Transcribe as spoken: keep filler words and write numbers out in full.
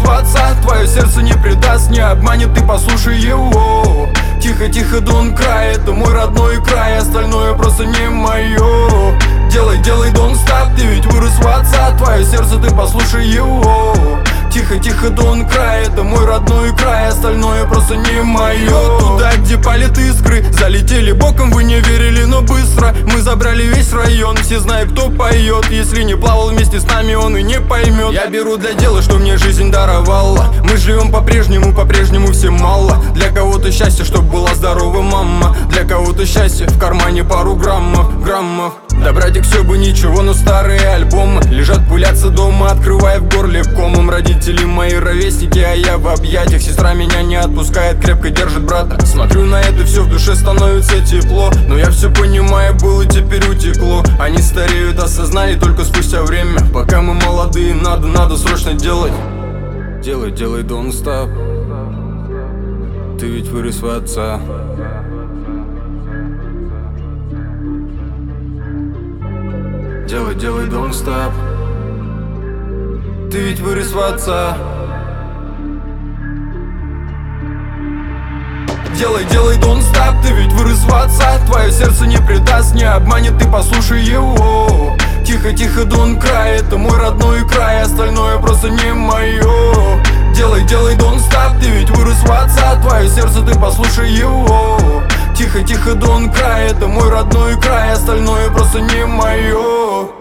в отца. Твое сердце не предаст, не обманет, ты послушай его. Тихо-тихо, Don't Cry, это мой родной край, остальное просто не мое. Делай, делай, don't stop, ты ведь вырос в отца. Твое сердце, ты послушай его. Тихо-тихо, Don't Cry, это мой родной край, остальное просто не мое. Туда, где палят искры, залетели боком, вы не верили, но быстро мы забрали весь район, все знают, кто поет. Если не плавал вместе с нами, он и не поймет. Я беру для дела, что мне жизнь даровала. Мы живем по-прежнему, по-прежнему всем мало. Для кого-то счастье, чтоб была здорова мама. Для кого-то счастье, в кармане пару граммов, граммов. Да, братик, все бы ничего, но старые альбомы лежат, пылятся дома, открывая в горле комом. Родители мои ровесники, а я в объятиях. Сестра меня не отпускает, крепко держит брата. Смотрю на это все, в душе становится тепло. Но я все понимаю, было, теперь утекло. Они стареют, осознали только спустя время. Пока мы молодые, надо, надо срочно делать. Делай, делай, don't stop. Ты ведь вырос в отца. Делай, делай, don't stop. Ты ведь вырос в отца. Делай, делай, don't stop. Ты ведь вырос в отца. Твое сердце не предаст, не обманет, ты послушай его. Тихо-тихо, Don't Cry, это мой родной край, остальное просто не мое. Делай, делай, don't stop. Ты ведь вырос в отца. Твое сердце, ты послушай его. Тихо-тихо, Don't Cry, это мой родной край, остальное просто не мое.